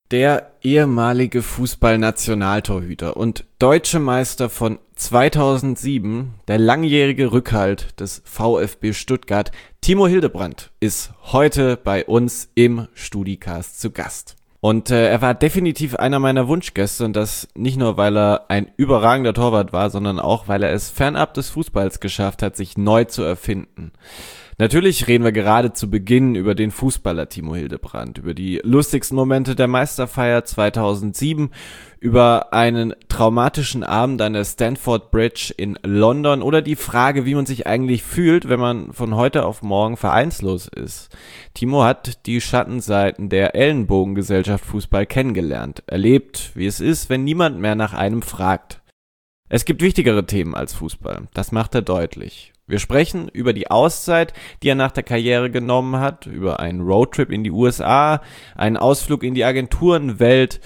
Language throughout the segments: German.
Der ehemalige Fußballnationaltorhüter und deutsche Meister von 2007, der langjährige Rückhalt des VfB Stuttgart, Timo Hildebrand, ist heute bei uns im Studicast zu Gast. Und er war definitiv einer meiner Wunschgäste, und das nicht nur, weil er ein überragender Torwart war, sondern auch, weil er es fernab des Fußballs geschafft hat, sich neu zu erfinden. Natürlich reden wir gerade zu Beginn über den Fußballer Timo Hildebrand, über die lustigsten Momente der Meisterfeier 2007, über einen traumatischen Abend an der Stamford Bridge in London oder die Frage, wie man sich eigentlich fühlt, wenn man von heute auf morgen vereinslos ist. Timo hat die Schattenseiten der Ellenbogengesellschaft Fußball kennengelernt, erlebt, wie es ist, wenn niemand mehr nach einem fragt. Es gibt wichtigere Themen als Fußball, das macht er deutlich. Wir sprechen über die Auszeit, die er nach der Karriere genommen hat, über einen Roadtrip in die USA, einen Ausflug in die Agenturenwelt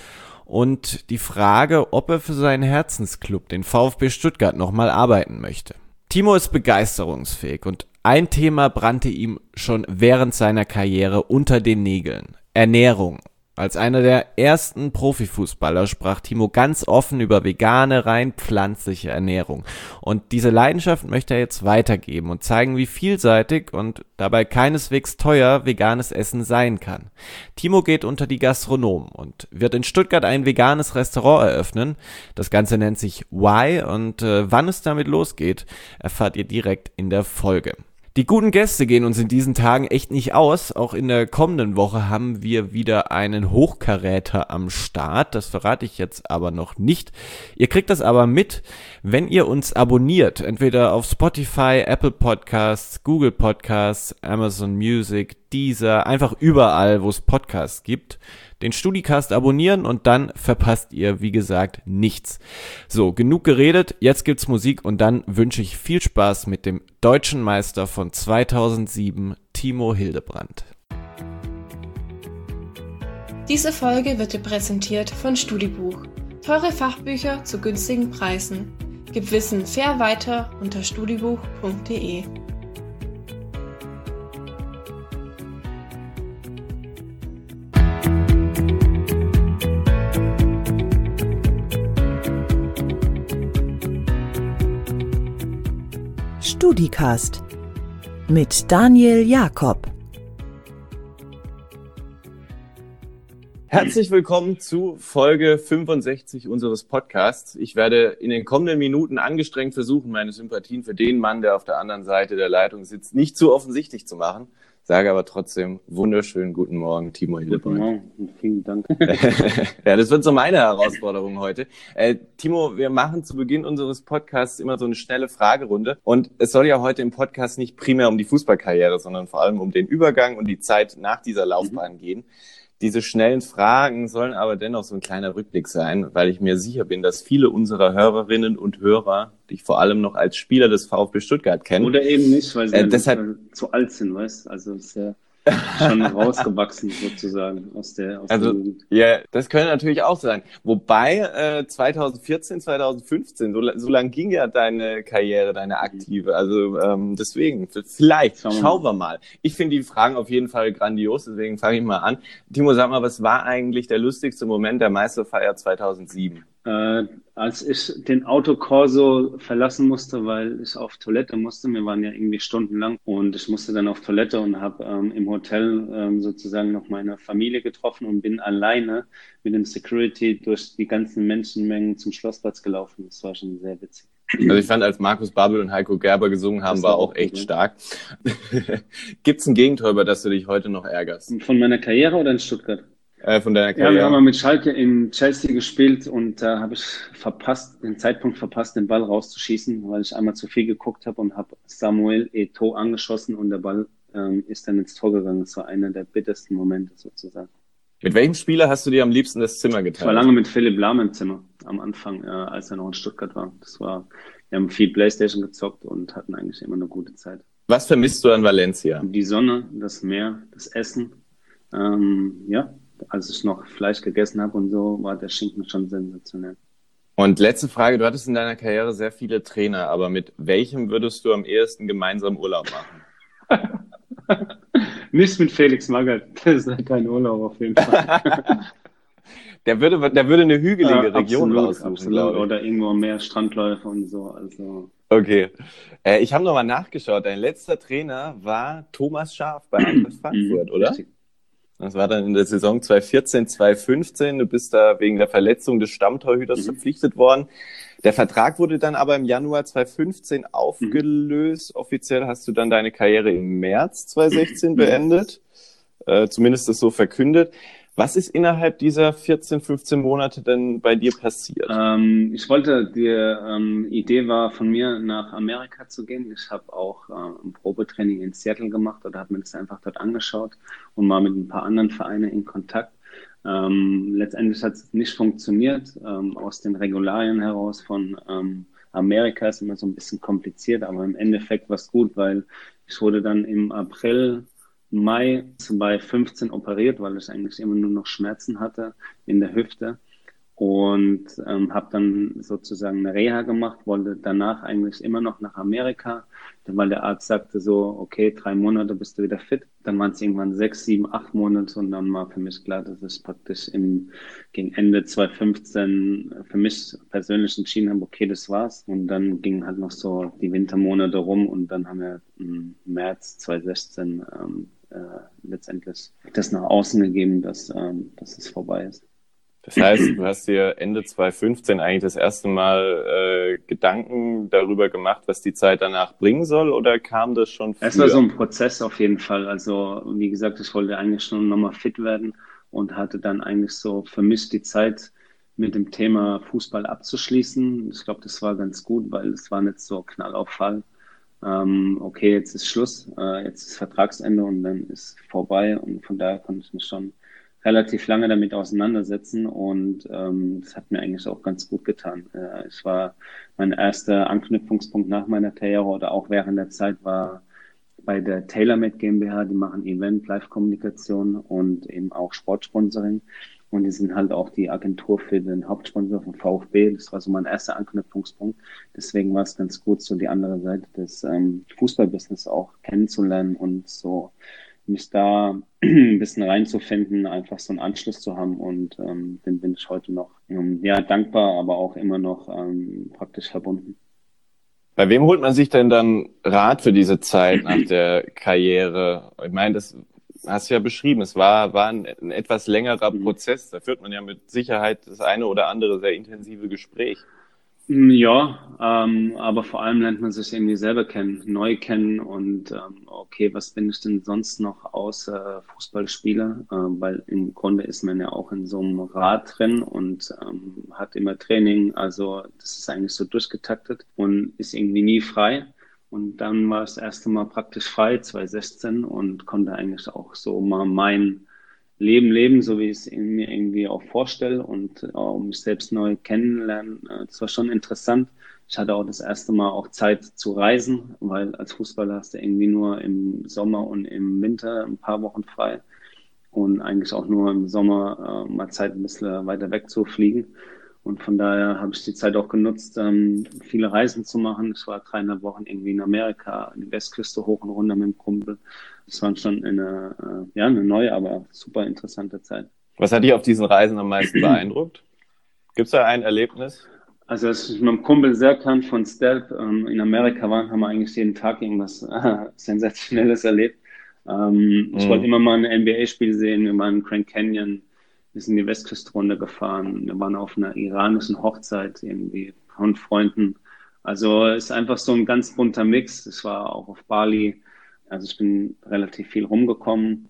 und die Frage, ob er für seinen Herzensclub, den VfB Stuttgart, nochmal arbeiten möchte. Timo ist begeisterungsfähig und ein Thema brannte ihm schon während seiner Karriere unter den Nägeln: Ernährung. Als einer der ersten Profifußballer sprach Timo ganz offen über vegane, rein pflanzliche Ernährung. Und diese Leidenschaft möchte er jetzt weitergeben und zeigen, wie vielseitig und dabei keineswegs teuer veganes Essen sein kann. Timo geht unter die Gastronomen und wird in Stuttgart ein veganes Restaurant eröffnen. Das Ganze nennt sich Why, und wann es damit losgeht, erfahrt ihr direkt in der Folge. Die guten Gäste gehen uns in diesen Tagen echt nicht aus. Auch in der kommenden Woche haben wir wieder einen Hochkaräter am Start. Das verrate ich jetzt aber noch nicht. Ihr kriegt das aber mit, wenn ihr uns abonniert. Entweder auf Spotify, Apple Podcasts, Google Podcasts, Amazon Music, Deezer, einfach überall, wo es Podcasts gibt. Den Studicast abonnieren und dann verpasst ihr, wie gesagt, nichts. So, genug geredet, jetzt gibt's Musik und dann wünsche ich viel Spaß mit dem deutschen Meister von 2007, Timo Hildebrand. Diese Folge wird dir präsentiert von Studibuch. Teure Fachbücher zu günstigen Preisen. Gib Wissen fair weiter unter studibuch.de. Studicast mit Daniel Jakob. Herzlich willkommen zu Folge 65 unseres Podcasts. Ich werde in den kommenden Minuten angestrengt versuchen, meine Sympathien für den Mann, der auf der anderen Seite der Leitung sitzt, nicht zu offensichtlich zu machen. Sage aber trotzdem wunderschönen guten Morgen, Timo Hildebrand. Guten Morgen, vielen Dank. Ja, das wird so meine Herausforderung heute. Timo, wir machen zu Beginn unseres Podcasts immer so eine schnelle Fragerunde. Und es soll ja heute im Podcast nicht primär um die Fußballkarriere, sondern vor allem um den Übergang und die Zeit nach dieser Laufbahn gehen. Diese schnellen Fragen sollen aber dennoch so ein kleiner Rückblick sein, weil ich mir sicher bin, dass viele unserer Hörerinnen und Hörer dich vor allem noch als Spieler des VfB Stuttgart kennen. Oder eben nicht, weil sie deshalb zu alt sind, weißt du? Also ist ja schon rausgewachsen sozusagen aus der Jugend. Ja, das könnte natürlich auch sein. Wobei 2014, 2015, so lang ging ja deine Karriere, deine aktive. Also deswegen, vielleicht, schauen wir mal. Ich finde die Fragen auf jeden Fall grandios, deswegen fange ich mal an. Timo, sag mal, was war eigentlich der lustigste Moment der Meisterfeier 2007? Als ich den Autokorso verlassen musste, weil ich auf Toilette musste, wir waren ja irgendwie stundenlang und ich musste dann auf Toilette und habe im Hotel sozusagen noch meine Familie getroffen und bin alleine mit dem Security durch die ganzen Menschenmengen zum Schlossplatz gelaufen. Das war schon sehr witzig. Also ich fand, als Markus Babbel und Heiko Gerber gesungen haben, war auch echt stark. Gibt's ein Gegentor, über das du dich heute noch ärgerst? Von meiner Karriere oder in Stuttgart? Von deiner Karriere. Ja, wir haben mal mit Schalke in Chelsea gespielt und da habe ich den Zeitpunkt verpasst, den Ball rauszuschießen, weil ich einmal zu viel geguckt habe und habe Samuel Eto'o angeschossen und der Ball ist dann ins Tor gegangen. Das war einer der bittersten Momente sozusagen. Mit welchem Spieler hast du dir am liebsten das Zimmer geteilt? Ich war lange mit Philipp Lahm im Zimmer am Anfang, als er noch in Stuttgart war. Wir haben viel Playstation gezockt und hatten eigentlich immer eine gute Zeit. Was vermisst du an Valencia? Die Sonne, das Meer, das Essen, als ich noch Fleisch gegessen habe und so, war der Schinken schon sensationell. Und letzte Frage, du hattest in deiner Karriere sehr viele Trainer, aber mit welchem würdest du am ehesten gemeinsam Urlaub machen? Nicht mit Felix Magath, das ist kein Urlaub auf jeden Fall. Der würde eine hügelige Region absolut, raussuchen, absolut. glaube ich. Oder irgendwo mehr Strandläufe und so. Also. Okay. Ich habe nochmal nachgeschaut. Dein letzter Trainer war Thomas Schaaf bei Eintracht Frankfurt, oder? Richtig. Das war dann in der Saison 2014, 2015. Du bist da wegen der Verletzung des Stammtorhüters verpflichtet worden. Der Vertrag wurde dann aber im Januar 2015 aufgelöst. Offiziell hast du dann deine Karriere im März 2016 beendet. Zumindest ist so verkündet. Was ist innerhalb dieser 14, 15 Monate denn bei dir passiert? Die Idee war von mir, nach Amerika zu gehen. Ich habe auch ein Probetraining in Seattle gemacht oder habe mir das einfach dort angeschaut und war mit ein paar anderen Vereinen in Kontakt. Letztendlich hat es nicht funktioniert. Aus den Regularien heraus von Amerika ist immer so ein bisschen kompliziert, aber im Endeffekt war es gut, weil ich wurde dann im Mai 2015 operiert, weil ich eigentlich immer nur noch Schmerzen hatte in der Hüfte und habe dann sozusagen eine Reha gemacht, wollte danach eigentlich immer noch nach Amerika, weil der Arzt sagte so, okay, 3 Monate bist du wieder fit. Dann waren es irgendwann 6, 7, 8 Monate und dann war für mich klar, dass ich praktisch gegen Ende 2015 für mich persönlich entschieden habe, okay, das war's. Und dann gingen halt noch so die Wintermonate rum und dann haben wir im März 2016 letztendlich das nach außen gegeben, dass es vorbei ist. Das heißt, du hast dir Ende 2015 eigentlich das erste Mal Gedanken darüber gemacht, was die Zeit danach bringen soll, oder kam das schon früher? Es war so ein Prozess auf jeden Fall. Also wie gesagt, ich wollte eigentlich schon nochmal fit werden und hatte dann eigentlich so für mich die Zeit, mit dem Thema Fußball abzuschließen. Ich glaube, das war ganz gut, weil es war nicht so Knall auf Fall. Okay, jetzt ist Schluss, jetzt ist Vertragsende und dann ist vorbei und von daher konnte ich mich schon relativ lange damit auseinandersetzen und das hat mir eigentlich auch ganz gut getan. Ich war mein erster Anknüpfungspunkt nach meiner Karriere oder auch während der Zeit war bei der TaylorMade GmbH, die machen Event, Live-Kommunikation und eben auch Sportsponsoring. Und die sind halt auch die Agentur für den Hauptsponsor von VfB. Das war so mein erster Anknüpfungspunkt. Deswegen war es ganz gut, so die andere Seite des Fußballbusiness auch kennenzulernen und so mich da ein bisschen reinzufinden, einfach so einen Anschluss zu haben. Und dem bin ich heute noch dankbar, aber auch immer noch praktisch verbunden. Bei wem holt man sich denn dann Rat für diese Zeit nach der Karriere? Ich meine, das hast du ja beschrieben, es war ein etwas längerer Prozess. Da führt man ja mit Sicherheit das eine oder andere sehr intensive Gespräch. Ja, aber vor allem lernt man sich irgendwie selber neu kennen und okay, was bin ich denn sonst noch außer Fußballspieler? Weil im Grunde ist man ja auch in so einem Rad drin und hat immer Training, also das ist eigentlich so durchgetaktet und ist irgendwie nie frei. Und dann war es das erste Mal praktisch frei, 2016, und konnte eigentlich auch so mal mein Leben leben, so wie ich es mir irgendwie auch vorstelle und mich selbst neu kennenlernen. Das war schon interessant. Ich hatte auch das erste Mal auch Zeit zu reisen, weil als Fußballer hast du irgendwie nur im Sommer und im Winter ein paar Wochen frei und eigentlich auch nur im Sommer mal Zeit, ein bisschen weiter weg zu fliegen. Und von daher habe ich die Zeit auch genutzt, viele Reisen zu machen. Ich war 3,5 Wochen irgendwie in Amerika, die Westküste hoch und runter mit dem Kumpel. Das war schon eine neue, aber super interessante Zeit. Was hat dich auf diesen Reisen am meisten beeindruckt? Gibt es da ein Erlebnis? Also, als ich mit meinem Kumpel Serkan von Stealth in Amerika waren, haben wir eigentlich jeden Tag irgendwas Sensationelles erlebt. Ich wollte immer mal ein NBA-Spiel sehen. Wir waren in Grand Canyon. Wir sind die Westküste runtergefahren. Wir waren auf einer iranischen Hochzeit irgendwie von Freunden. Also es ist einfach so ein ganz bunter Mix. Ich war auch auf Bali. Also ich bin relativ viel rumgekommen.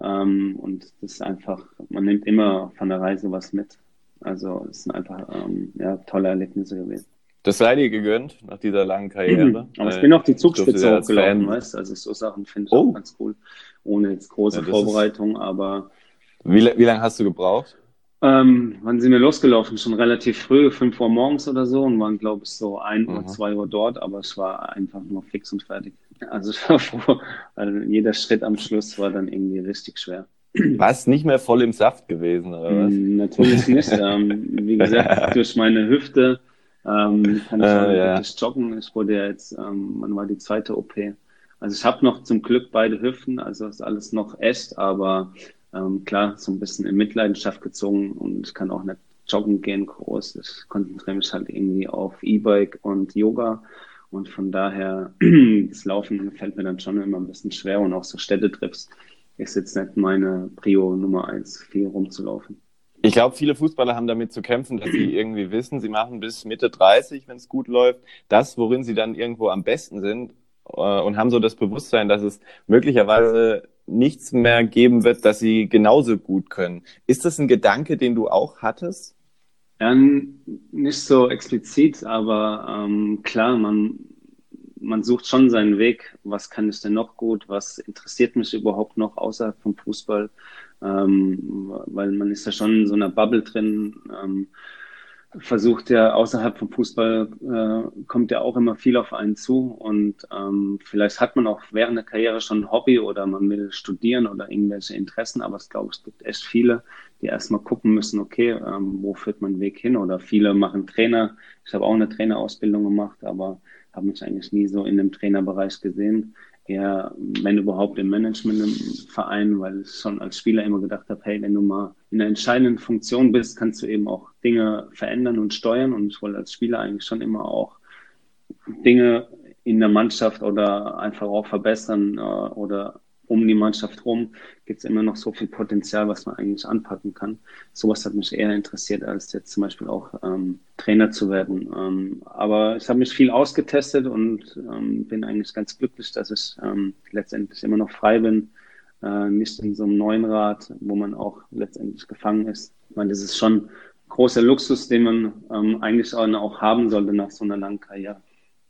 Und das ist einfach, man nimmt immer von der Reise was mit. Also es sind einfach tolle Erlebnisse gewesen. Das sei dir gegönnt nach dieser langen Karriere. Aber ich bin auf die Zugspitze hochgelaufen, weißt du? Also so Sachen finde ich auch ganz cool. Ohne jetzt große Vorbereitung, aber... Wie lange hast du gebraucht? Wann sind wir losgelaufen? Schon relativ früh, 5 Uhr morgens oder so, und waren, glaube ich, so 1 Uhr, 2 Uhr dort, aber es war einfach nur fix und fertig. Also ich war froh, weil jeder Schritt am Schluss war dann irgendwie richtig schwer. War es nicht mehr voll im Saft gewesen, oder was? Natürlich nicht. Wie gesagt, durch meine Hüfte kann ich wirklich joggen. Ich wurde ja jetzt, wann war die zweite OP? Also ich habe noch zum Glück beide Hüften, also ist alles noch echt, aber klar, so ein bisschen in Mitleidenschaft gezogen und ich kann auch nicht joggen gehen groß. Ich konzentriere mich halt irgendwie auf E-Bike und Yoga. Und von daher, das Laufen fällt mir dann schon immer ein bisschen schwer und auch so Städtetrips ist jetzt nicht meine Prio Nummer 1, viel rumzulaufen. Ich glaube, viele Fußballer haben damit zu kämpfen, dass sie irgendwie wissen, sie machen bis Mitte 30, wenn es gut läuft, das, worin sie dann irgendwo am besten sind und haben so das Bewusstsein, dass es möglicherweise nichts mehr geben wird, dass sie genauso gut können. Ist das ein Gedanke, den du auch hattest? Ja, nicht so explizit, aber klar, man sucht schon seinen Weg. Was kann ich denn noch gut? Was interessiert mich überhaupt noch außerhalb vom Fußball? Weil man ist ja schon in so einer Bubble drin, versucht ja außerhalb vom Fußball, kommt ja auch immer viel auf einen zu und vielleicht hat man auch während der Karriere schon ein Hobby oder man will studieren oder irgendwelche Interessen, aber ich glaube, es gibt echt viele, die erstmal gucken müssen, okay, wo führt mein Weg hin, oder viele machen Trainer. Ich habe auch eine Trainerausbildung gemacht, aber habe mich eigentlich nie so in dem Trainerbereich gesehen. Eher, wenn überhaupt, im Management im Verein, weil ich schon als Spieler immer gedacht habe, hey, wenn du mal in einer entscheidenden Funktion bist, kannst du eben auch Dinge verändern und steuern. Und ich wollte als Spieler eigentlich schon immer auch Dinge in der Mannschaft oder einfach auch verbessern oder um die Mannschaft rum gibt es immer noch so viel Potenzial, was man eigentlich anpacken kann. Sowas hat mich eher interessiert, als jetzt zum Beispiel auch Trainer zu werden. Aber ich habe mich viel ausgetestet und bin eigentlich ganz glücklich, dass ich letztendlich immer noch frei bin, nicht in so einem neuen Rad, wo man auch letztendlich gefangen ist. Ich meine, das ist schon großer Luxus, den man eigentlich auch haben sollte nach so einer langen Karriere.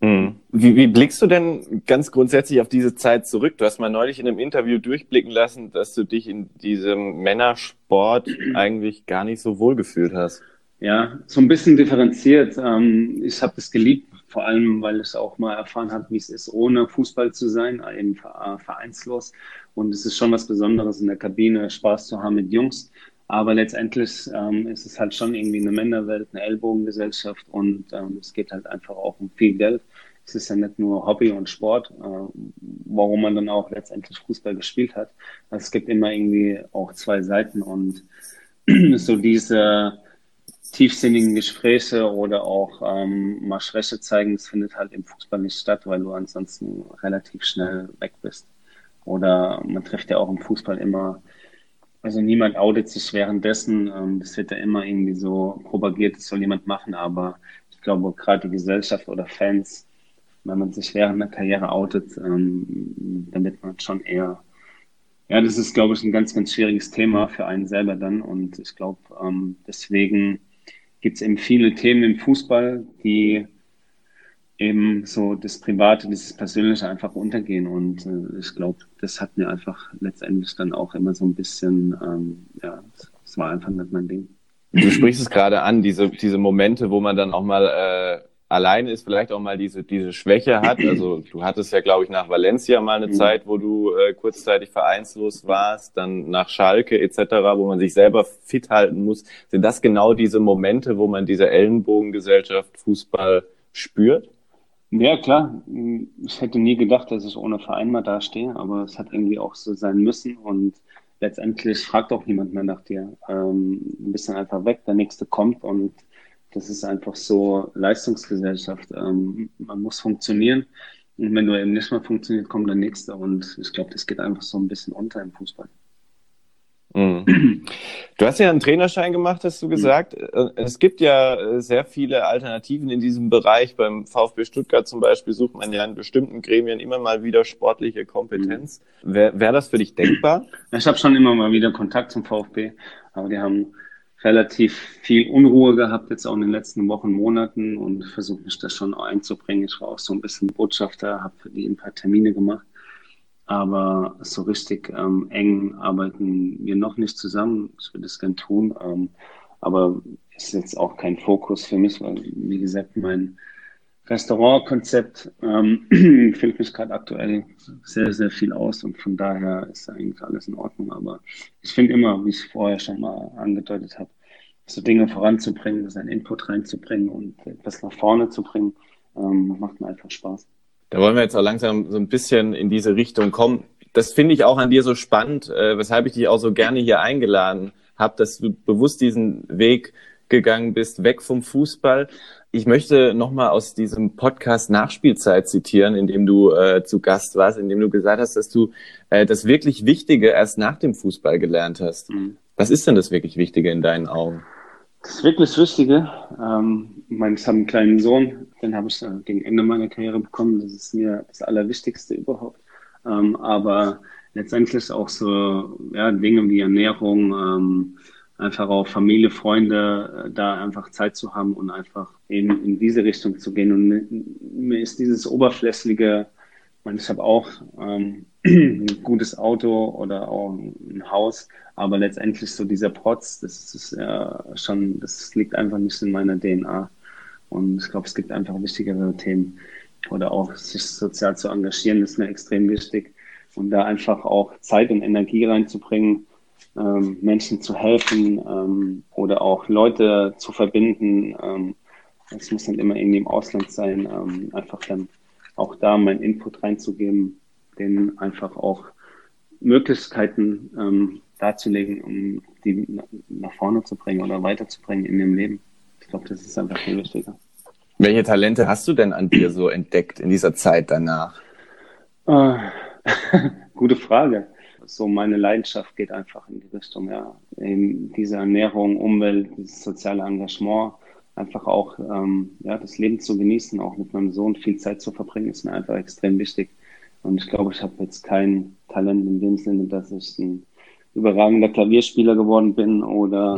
Wie blickst du denn ganz grundsätzlich auf diese Zeit zurück? Du hast mal neulich in einem Interview durchblicken lassen, dass du dich in diesem Männersport eigentlich gar nicht so wohl gefühlt hast. Ja, so ein bisschen differenziert. Ich habe das geliebt, vor allem, weil ich auch mal erfahren habe, wie es ist, ohne Fußball zu sein, eben vereinslos. Und es ist schon was Besonderes, in der Kabine Spaß zu haben mit Jungs. Aber letztendlich ist es halt schon irgendwie eine Männerwelt, eine Ellbogengesellschaft und es geht halt einfach auch um viel Geld. Es ist ja nicht nur Hobby und Sport, warum man dann auch letztendlich Fußball gespielt hat. Also es gibt immer irgendwie auch zwei Seiten und so diese tiefsinnigen Gespräche oder auch mal Schwäche zeigen, das findet halt im Fußball nicht statt, weil du ansonsten relativ schnell weg bist. Oder man trifft ja auch im Fußball immer. Also niemand outet sich währenddessen. Das wird ja immer irgendwie so propagiert, das soll jemand machen. Aber ich glaube, gerade die Gesellschaft oder Fans, wenn man sich während der Karriere outet, dann wird man schon eher, ja, das ist, glaube ich, ein ganz, ganz schwieriges Thema für einen selber dann. Und ich glaube, deswegen gibt es eben viele Themen im Fußball, die eben so das Private, dieses Persönliche einfach untergehen. Und ich glaube, das hat mir einfach letztendlich dann auch immer so ein bisschen, es war einfach nicht mein Ding. Du sprichst es gerade an, diese Momente, wo man dann auch mal alleine ist, vielleicht auch mal diese Schwäche hat. Also du hattest ja, glaube ich, nach Valencia mal eine Zeit, wo du kurzzeitig vereinslos warst, dann nach Schalke etc., wo man sich selber fit halten muss. Sind das genau diese Momente, wo man diese Ellenbogengesellschaft Fußball spürt? Ja, klar. Ich hätte nie gedacht, dass ich ohne Verein mal dastehe, aber es hat irgendwie auch so sein müssen und letztendlich fragt auch niemand mehr nach dir. Du bist dann einfach weg, der Nächste kommt und das ist einfach so Leistungsgesellschaft. Man muss funktionieren und wenn du eben nicht mehr funktioniert, kommt der Nächste und ich glaube, das geht einfach so ein bisschen unter im Fußball. Du hast ja einen Trainerschein gemacht, hast du gesagt. Es gibt ja sehr viele Alternativen in diesem Bereich. Beim VfB Stuttgart zum Beispiel sucht man ja in bestimmten Gremien immer mal wieder sportliche Kompetenz. Wäre das für dich denkbar? Ich habe schon immer mal wieder Kontakt zum VfB, aber die haben relativ viel Unruhe gehabt, jetzt auch in den letzten Wochen, Monaten und versuche mich da schon einzubringen. Ich war auch so ein bisschen Botschafter, habe für die ein paar Termine gemacht. Aber so richtig eng arbeiten wir noch nicht zusammen. Ich würde es gern tun. Aber es ist jetzt auch kein Fokus für mich, weil, wie gesagt, mein Restaurantkonzept füllt mich gerade aktuell sehr, sehr viel aus. Und von daher ist eigentlich alles in Ordnung. Aber ich finde immer, wie ich vorher schon mal angedeutet habe, so Dinge voranzubringen, seinen Input reinzubringen und etwas nach vorne zu bringen, macht mir einfach Spaß. Da wollen wir jetzt auch langsam so ein bisschen in diese Richtung kommen. das finde ich auch an dir so spannend, weshalb ich dich auch so gerne hier eingeladen habe, dass du bewusst diesen Weg gegangen bist, weg vom Fußball. Ich möchte nochmal aus diesem Podcast Nachspielzeit zitieren, in dem du zu Gast warst, in dem du gesagt hast, dass du das wirklich Wichtige erst nach dem Fußball gelernt hast. Was ist denn das wirklich Wichtige in deinen Augen? Das wirklich Wichtige, ich habe einen kleinen Sohn, den habe ich gegen Ende meiner Karriere bekommen. Das ist mir das Allerwichtigste überhaupt. Aber letztendlich auch so Dinge wie Ernährung, einfach auch Familie, Freunde, da einfach Zeit zu haben und einfach in diese Richtung zu gehen. Und mir ist dieses Oberflächliche, ich habe auch ein gutes Auto oder auch ein Haus, aber letztendlich so dieser Protz, das ist das liegt einfach nicht in meiner DNA. Und ich glaube, es gibt einfach wichtigere Themen. Oder auch sich sozial zu engagieren, ist mir extrem wichtig. Und da einfach auch Zeit und Energie reinzubringen, Menschen zu helfen oder auch Leute zu verbinden. Es muss nicht immer irgendwie im Ausland sein, einfach dann auch da meinen Input reinzugeben, denen einfach auch Möglichkeiten darzulegen, um die nach vorne zu bringen oder weiterzubringen in dem Leben. Ich glaube, das ist einfach viel wichtiger. Welche Talente hast du denn an dir so entdeckt in dieser Zeit danach? Gute Frage. So meine Leidenschaft geht einfach in die Richtung, in diese Ernährung, Umwelt, dieses soziale Engagement, einfach auch das Leben zu genießen, auch mit meinem Sohn viel Zeit zu verbringen, ist mir einfach extrem wichtig. Und ich glaube, ich habe jetzt kein Talent in dem Sinne, dass ich ein überragender Klavierspieler geworden bin oder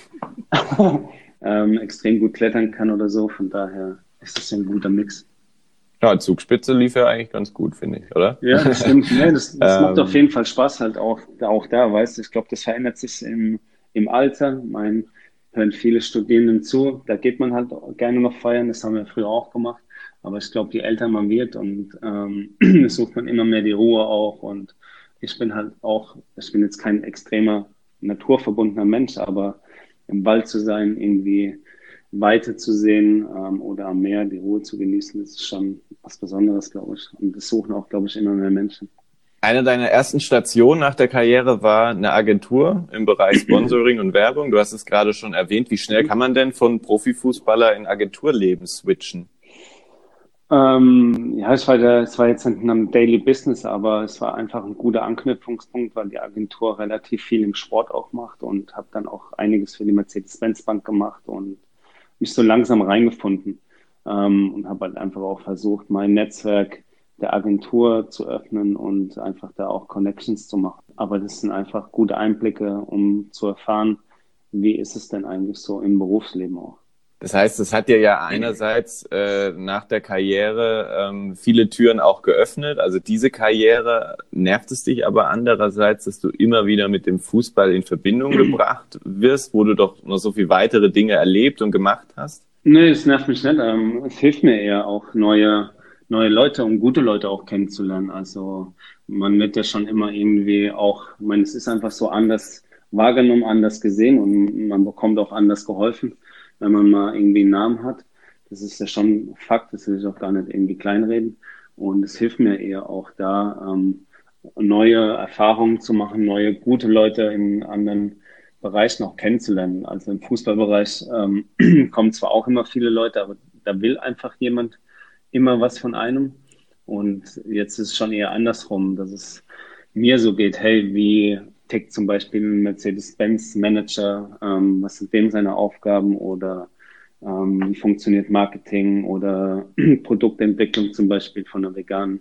extrem gut klettern kann oder so. Von daher ist das ein guter Mix. Ja, Zugspitze lief ja eigentlich ganz gut, finde ich, oder? Ja, das stimmt. Nee, das macht auf jeden Fall Spaß halt auch da, weißt du. Ich glaube, das verändert sich im Alter. Hören viele Studierenden zu. Da geht man halt gerne noch feiern. Das haben wir früher auch gemacht. Aber ich glaube, je älter man wird und sucht man immer mehr die Ruhe auch. Und ich bin jetzt kein extremer naturverbundener Mensch, aber im Wald zu sein, irgendwie Weite zu sehen oder am Meer die Ruhe zu genießen, das ist schon was Besonderes, glaube ich. Und das suchen auch, glaube ich, immer mehr Menschen. Eine deiner ersten Stationen nach der Karriere war eine Agentur im Bereich Sponsoring und Werbung. Du hast es gerade schon erwähnt. Wie schnell kann man denn von Profifußballer in Agenturleben switchen? Es war jetzt nicht ein Daily Business, aber es war einfach ein guter Anknüpfungspunkt, weil die Agentur relativ viel im Sport auch macht und habe dann auch einiges für die Mercedes-Benz-Bank gemacht und mich so langsam reingefunden und habe halt einfach auch versucht, mein Netzwerk der Agentur zu öffnen und einfach da auch Connections zu machen. Aber das sind einfach gute Einblicke, um zu erfahren, wie ist es denn eigentlich so im Berufsleben auch. Das heißt, es hat dir ja einerseits nach der Karriere viele Türen auch geöffnet. Also diese Karriere nervt es dich aber andererseits, dass du immer wieder mit dem Fußball in Verbindung gebracht wirst, wo du doch noch so viel weitere Dinge erlebt und gemacht hast? Nee, es nervt mich nicht. Es hilft mir eher auch neue Leute und gute Leute auch kennenzulernen. Also man wird ja schon immer irgendwie auch, es ist einfach so anders wahrgenommen, anders gesehen und man bekommt auch anders geholfen, wenn man mal irgendwie einen Namen hat. Das ist ja schon Fakt, das will ich auch gar nicht irgendwie kleinreden. Und es hilft mir eher auch da, neue Erfahrungen zu machen, neue gute Leute in anderen Bereichen auch kennenzulernen. Also im Fußballbereich kommen zwar auch immer viele Leute, aber da will einfach jemand immer was von einem. Und jetzt ist es schon eher andersrum, dass es mir so geht, hey, wie tickt zum Beispiel ein Mercedes-Benz-Manager, was sind dem seine Aufgaben oder wie funktioniert Marketing oder Produktentwicklung zum Beispiel von einer veganen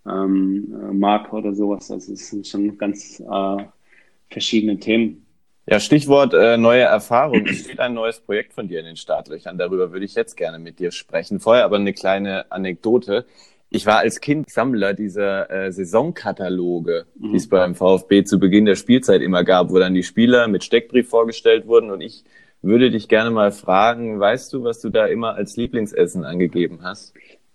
Marke oder sowas. Also es sind schon ganz verschiedene Themen. Ja, Stichwort neue Erfahrung. Es steht ein neues Projekt von dir in den Startlöchern. Darüber würde ich jetzt gerne mit dir sprechen. Vorher aber eine kleine Anekdote. Ich war als Kind Sammler dieser Saisonkataloge, die es beim VfB zu Beginn der Spielzeit immer gab, wo dann die Spieler mit Steckbrief vorgestellt wurden. Und ich würde dich gerne mal fragen, weißt du, was du da immer als Lieblingsessen angegeben hast?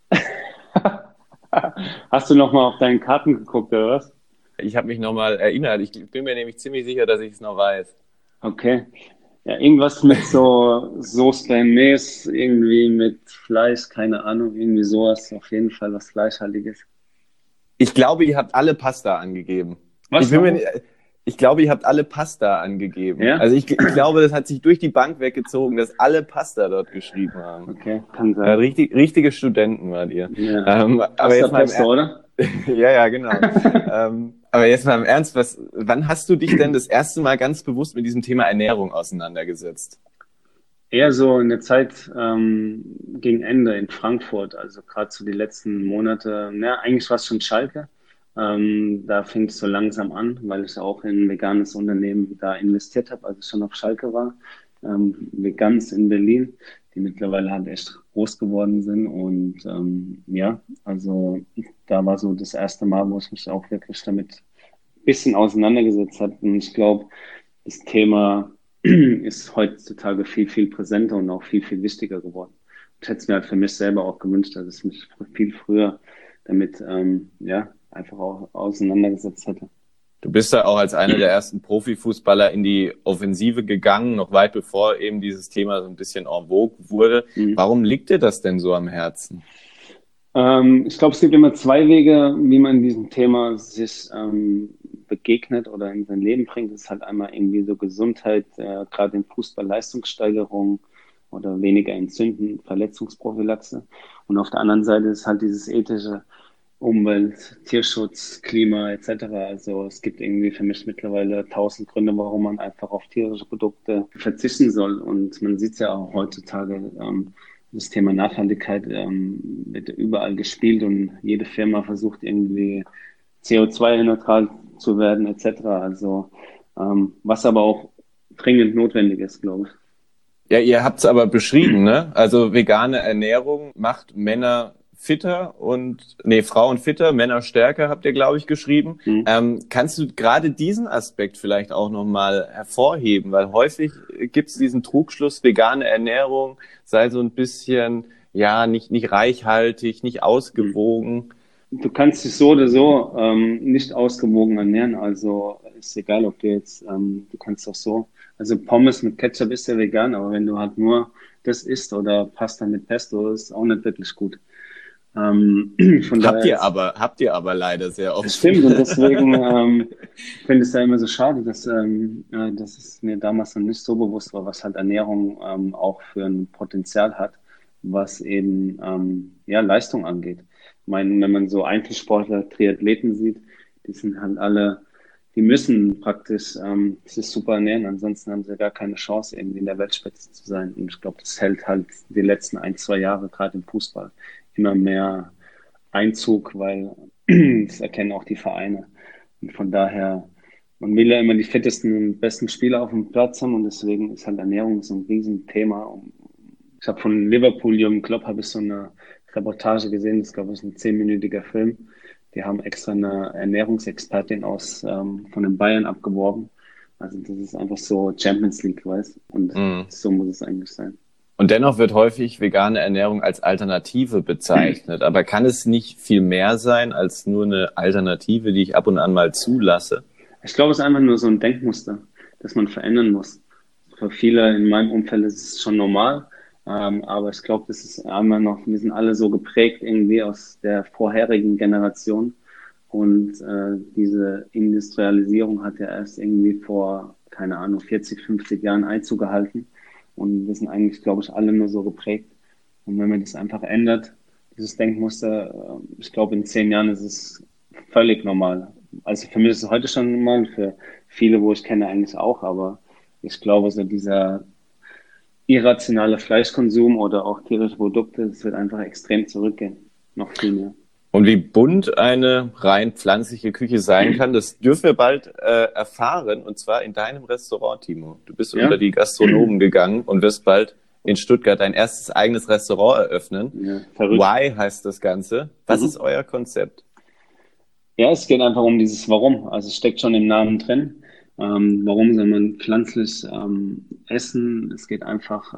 Hast du nochmal auf deinen Karten geguckt, oder was? Ich habe mich nochmal erinnert. Ich bin mir nämlich ziemlich sicher, dass ich es noch weiß. Okay. Ja, irgendwas mit so Sauce Bernays, irgendwie mit Fleisch, keine Ahnung, irgendwie sowas. Auf jeden Fall was Fleischhaltiges. Ich glaube, ihr habt alle Pasta angegeben. Was? Ich glaube, ihr habt alle Pasta angegeben. Ja? Also ich glaube, das hat sich durch die Bank weggezogen, dass alle Pasta dort geschrieben haben. Okay, kann sein. Richtige Studenten wart ihr. Ja. Aber jetzt mal Pasta, oder? ja, genau. Aber jetzt mal im Ernst, wann hast du dich denn das erste Mal ganz bewusst mit diesem Thema Ernährung auseinandergesetzt? Eher so in der Zeit gegen Ende in Frankfurt, also gerade so die letzten Monate. Ja, eigentlich war es schon Schalke. Da fing es so langsam an, weil ich auch in ein veganes Unternehmen da investiert habe, als ich schon auf Schalke war. Vegans in Berlin, die mittlerweile halt echt groß geworden sind. Und ja, also da war so das erste Mal, wo ich mich auch wirklich damit ein bisschen auseinandergesetzt habe. Und ich glaube, das Thema ist heutzutage viel, viel präsenter und auch viel, viel wichtiger geworden. Ich hätte es mir halt für mich selber auch gewünscht, dass ich mich viel früher damit ja, einfach auch auseinandergesetzt hätte. Du bist da auch als einer der ersten Profifußballer in die Offensive gegangen, noch weit bevor eben dieses Thema so ein bisschen en vogue wurde. Warum liegt dir das denn so am Herzen? Ich glaube, es gibt immer zwei Wege, wie man diesem Thema sich begegnet oder in sein Leben bringt. Das ist halt einmal irgendwie so Gesundheit, gerade in Fußball-Leistungssteigerung oder weniger Entzünden, Verletzungsprophylaxe. Und auf der anderen Seite ist halt dieses ethische Umwelt, Tierschutz, Klima etc. Also es gibt irgendwie für mich mittlerweile 1000 Gründe, warum man einfach auf tierische Produkte verzichten soll. Und man sieht es ja auch heutzutage, das Thema Nachhaltigkeit wird überall gespielt und jede Firma versucht irgendwie CO2-neutral zu werden etc. Also was aber auch dringend notwendig ist, glaube ich. Ja, ihr habt es aber beschrieben, ne? Also vegane Ernährung macht Männer fitter Frauen fitter, Männer stärker, habt ihr, glaube ich, geschrieben. Kannst du gerade diesen Aspekt vielleicht auch nochmal hervorheben? Weil häufig gibt es diesen Trugschluss, vegane Ernährung sei so ein bisschen, ja, nicht reichhaltig, nicht ausgewogen. Du kannst dich so oder so nicht ausgewogen ernähren. Also ist egal, ob du jetzt, du kannst auch so, also Pommes mit Ketchup ist ja vegan, aber wenn du halt nur das isst oder Pasta mit Pesto, ist auch nicht wirklich gut. Habt ihr aber leider sehr oft. Das stimmt, und deswegen finde ich es ja immer so schade, dass es mir damals noch nicht so bewusst war, was halt Ernährung auch für ein Potenzial hat, was eben ja, Leistung angeht. Ich meine, wenn man so Einzelsportler, Triathleten sieht, die sind halt alle, die müssen praktisch sich super ernähren, ansonsten haben sie gar keine Chance, irgendwie in der Weltspitze zu sein. Und ich glaube, das hält halt die letzten 1-2 Jahre gerade im Fußball immer mehr Einzug, weil das erkennen auch die Vereine. Und von daher, man will ja immer die fittesten und besten Spieler auf dem Platz haben und deswegen ist halt Ernährung so ein Riesenthema. Ich habe von Liverpool, Jürgen Klopp, habe ich so eine Reportage gesehen, das ist, glaube ich, ein 10-minütiger Film. Die haben extra eine Ernährungsexpertin von den Bayern abgeworben. Also das ist einfach so Champions League, weißt du? Und so muss es eigentlich sein. Und dennoch wird häufig vegane Ernährung als Alternative bezeichnet. Aber kann es nicht viel mehr sein als nur eine Alternative, die ich ab und an mal zulasse? Ich glaube, es ist einfach nur so ein Denkmuster, das man verändern muss. Für viele in meinem Umfeld ist es schon normal. Aber ich glaube, das ist einmal noch, wir sind alle so geprägt irgendwie aus der vorherigen Generation. Und diese Industrialisierung hat ja erst irgendwie vor, keine Ahnung, 40, 50 Jahren Einzug gehalten. Und wir sind eigentlich, glaube ich, alle nur so geprägt. Und wenn man das einfach ändert, dieses Denkmuster, ich glaube, in 10 Jahren ist es völlig normal. Also für mich ist es heute schon normal, für viele, wo ich kenne, eigentlich auch. Aber ich glaube, so dieser irrationale Fleischkonsum oder auch tierische Produkte, das wird einfach extrem zurückgehen. Noch viel mehr. Und wie bunt eine rein pflanzliche Küche sein kann, das dürfen wir bald erfahren. Und zwar in deinem Restaurant, Timo. Du bist unter die Gastronomen gegangen und wirst bald in Stuttgart dein erstes eigenes Restaurant eröffnen. Ja, verrückt. Why heißt das Ganze. Was ist euer Konzept? Ja, es geht einfach um dieses Warum. Also es steckt schon im Namen drin. Warum soll man pflanzlich essen? Es geht einfach,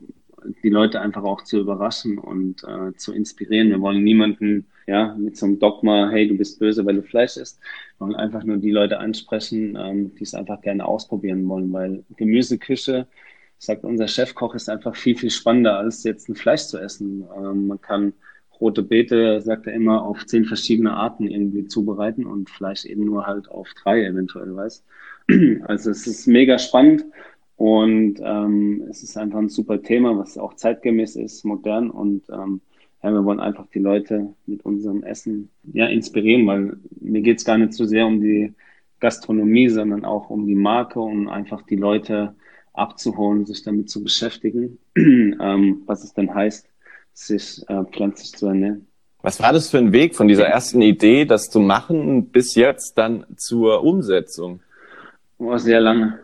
die Leute einfach auch zu überraschen und zu inspirieren. Wir wollen niemanden mit so einem Dogma, hey, du bist böse, weil du Fleisch isst. Wir wollen einfach nur die Leute ansprechen, die es einfach gerne ausprobieren wollen, weil Gemüseküche, sagt unser Chefkoch, ist einfach viel, viel spannender, als jetzt ein Fleisch zu essen. Man kann rote Beete, sagt er immer, auf 10 verschiedene Arten irgendwie zubereiten und Fleisch eben nur halt auf 3 eventuell, weiß. Also es ist mega spannend und es ist einfach ein super Thema, was auch zeitgemäß ist, modern und ja, wir wollen einfach die Leute mit unserem Essen ja inspirieren, weil mir geht's gar nicht so sehr um die Gastronomie, sondern auch um die Marke, um einfach die Leute abzuholen, sich damit zu beschäftigen, was es denn heißt, sich pflanzlich zu ernähren. Was war das für ein Weg von dieser ersten Idee, das zu machen, bis jetzt dann zur Umsetzung? War sehr lange.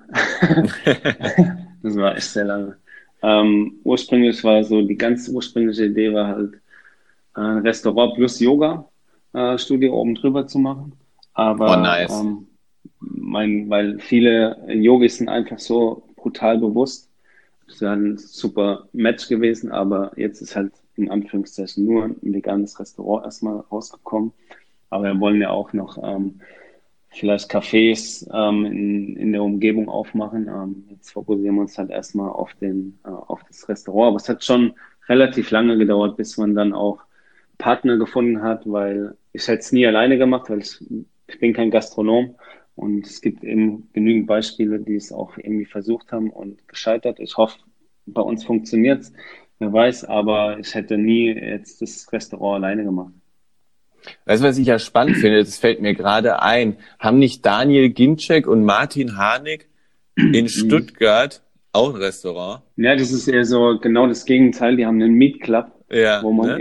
Das war echt sehr lange. Ursprünglich war so, die ganz ursprüngliche Idee war halt, ein Restaurant plus Yoga-Studio oben drüber zu machen. Aber nice. weil viele Yogis sind einfach so brutal bewusst. Es wäre ein super Match gewesen, aber jetzt ist halt in Anführungszeichen nur ein veganes Restaurant erstmal rausgekommen. Aber wir wollen ja auch noch vielleicht Cafés in der Umgebung aufmachen. Jetzt fokussieren wir uns halt erstmal auf das Restaurant. Aber es hat schon relativ lange gedauert, bis man dann auch Partner gefunden hat, weil ich hätte es nie alleine gemacht, weil ich bin kein Gastronom und es gibt eben genügend Beispiele, die es auch irgendwie versucht haben und gescheitert. Ich hoffe, bei uns funktioniert es, wer weiß, aber ich hätte nie jetzt das Restaurant alleine gemacht. Weißt du, was ich ja spannend finde, das fällt mir gerade ein, haben nicht Daniel Ginczek und Martin Harnik in Stuttgart auch ein Restaurant? Ja, das ist eher so genau das Gegenteil, die haben einen Meat Club, wo man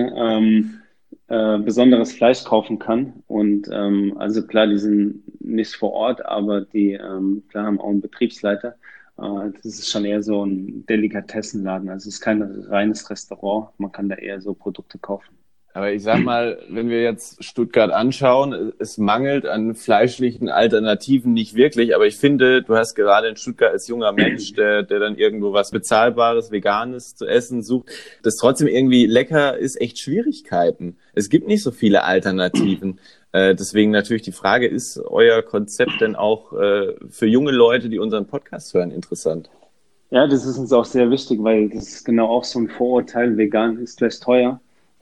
eben besonderes Fleisch kaufen kann und also klar, die sind nicht vor Ort, aber die klar haben auch einen Betriebsleiter. Das ist schon eher so ein Delikatessenladen, also es ist kein reines Restaurant, man kann da eher so Produkte kaufen. Aber ich sag mal, wenn wir jetzt Stuttgart anschauen, es mangelt an fleischlichen Alternativen nicht wirklich, aber ich finde, du hast gerade in Stuttgart als junger Mensch, der dann irgendwo was Bezahlbares, Veganes zu essen sucht, das trotzdem irgendwie lecker ist, echt Schwierigkeiten. Es gibt nicht so viele Alternativen. Deswegen natürlich die Frage, ist euer Konzept denn auch für junge Leute, die unseren Podcast hören, interessant? Ja, das ist uns auch sehr wichtig, weil das ist genau auch so ein Vorurteil, vegan ist vielleicht teuer.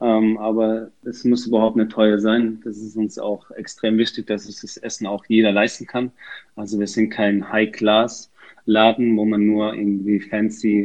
Aber es muss überhaupt nicht teuer sein. Das ist uns auch extrem wichtig, dass sich das Essen auch jeder leisten kann. Also wir sind kein High-Class-Laden, wo man nur irgendwie fancy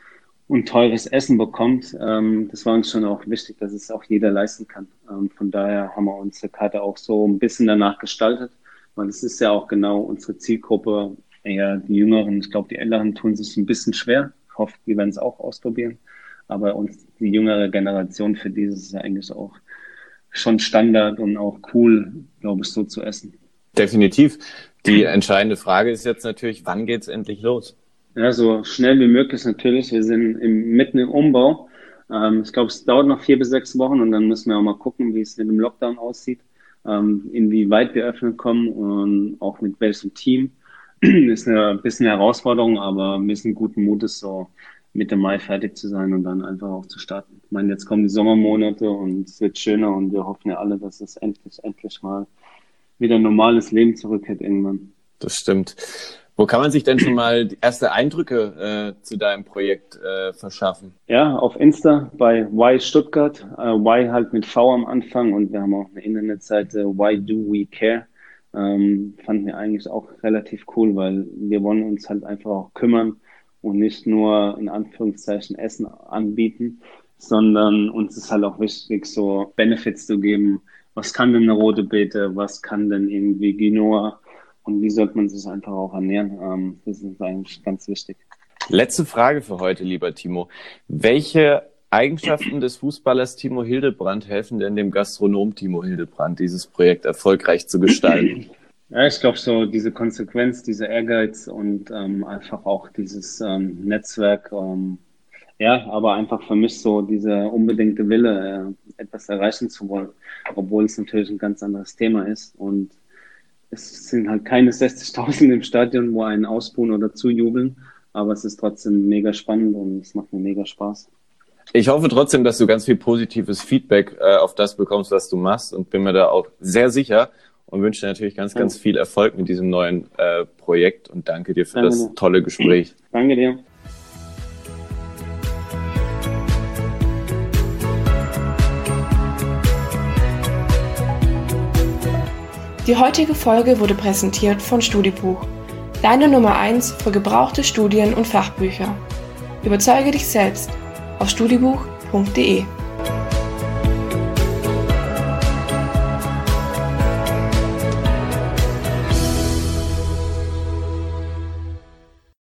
und teures Essen bekommt. Das war uns schon auch wichtig, dass es auch jeder leisten kann. Von daher haben wir unsere Karte auch so ein bisschen danach gestaltet, weil es ist ja auch genau unsere Zielgruppe, eher die Jüngeren. Ich glaube, die Älteren tun sich ein bisschen schwer. Ich hoffe, die werden es auch ausprobieren. Aber uns, die jüngere Generation, für die ist es ja eigentlich auch schon Standard und auch cool, glaube ich, so zu essen. Definitiv. Die entscheidende Frage ist jetzt natürlich, wann geht's endlich los? Ja, so schnell wie möglich natürlich. Wir sind mitten im Umbau. Ich glaube, es dauert noch 4 bis 6 Wochen und dann müssen wir auch mal gucken, wie es mit dem Lockdown aussieht, inwieweit wir öffnen kommen und auch mit welchem Team. Ist eine bisschen eine Herausforderung, aber wir sind guten Mutes, so Mitte Mai fertig zu sein und dann einfach auch zu starten. Ich meine, jetzt kommen die Sommermonate und es wird schöner und wir hoffen ja alle, dass es endlich mal wieder ein normales Leben zurückkehrt irgendwann. Das stimmt. Wo kann man sich denn schon mal die erste Eindrücke zu deinem Projekt verschaffen? Ja, auf Insta bei Y Stuttgart. Y halt mit V am Anfang und wir haben auch eine Internetseite Why Do We Care. Fanden wir eigentlich auch relativ cool, weil wir wollen uns halt einfach auch kümmern und nicht nur in Anführungszeichen Essen anbieten, sondern uns ist halt auch wichtig, so Benefits zu geben. Was kann denn eine rote Beete? Was kann denn irgendwie Quinoa? Und wie sollte man sich einfach auch ernähren? Das ist eigentlich ganz wichtig. Letzte Frage für heute, lieber Timo. Welche Eigenschaften des Fußballers Timo Hildebrandt helfen denn dem Gastronom Timo Hildebrandt, dieses Projekt erfolgreich zu gestalten? Ja, ich glaube so diese Konsequenz, dieser Ehrgeiz und einfach auch dieses Netzwerk, aber einfach für mich so dieser unbedingte Wille, etwas erreichen zu wollen, obwohl es natürlich ein ganz anderes Thema ist und es sind halt keine 60.000 im Stadion, wo einen ausbuhen oder zujubeln, aber es ist trotzdem mega spannend und es macht mir mega Spaß. Ich hoffe trotzdem, dass du ganz viel positives Feedback auf das bekommst, was du machst und bin mir da auch sehr sicher und wünsche dir natürlich ganz viel Erfolg mit diesem neuen Projekt und danke dir für das tolle Gespräch. Danke dir. Die heutige Folge wurde präsentiert von Studibuch, deine Nummer 1 für gebrauchte Studien- und Fachbücher. Überzeuge dich selbst auf studibuch.de.